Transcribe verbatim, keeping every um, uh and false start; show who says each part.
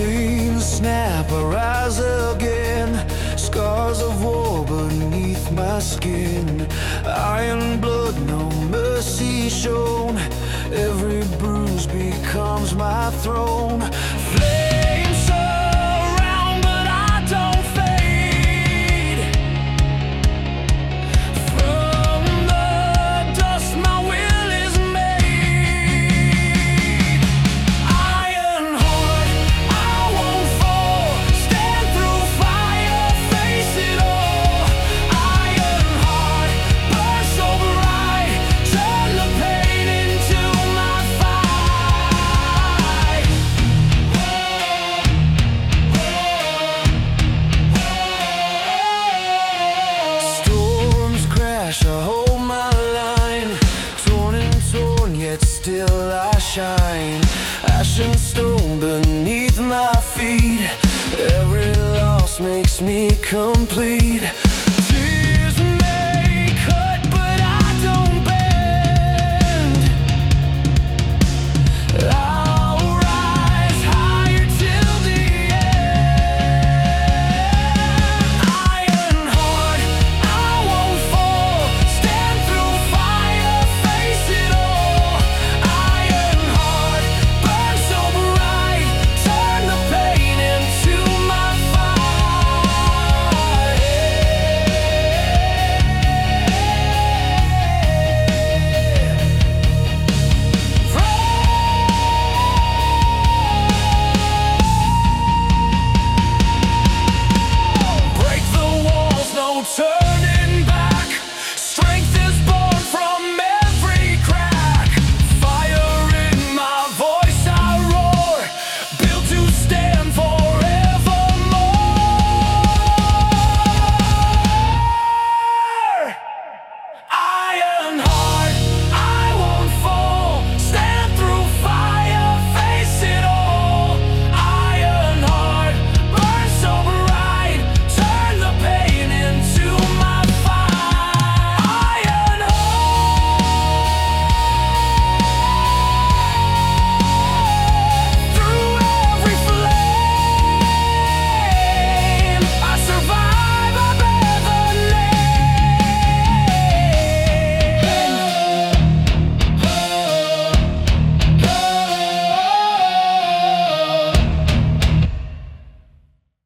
Speaker 1: Flames snap, I rise again. Scars of war beneath my skin. Iron blood, no mercy shown. Every bruise becomes my throne. Flames surround, but I don't fade. From the dust my will is made. Iron heart, I won't fall. Stand through fire, face it all. Iron heart, burn so bright. Turn the pain into my fight. Storms crash, I hold my line. Torn and torn, yet still I shine. Ash and stone beneath my feet. Every loss makes me complete.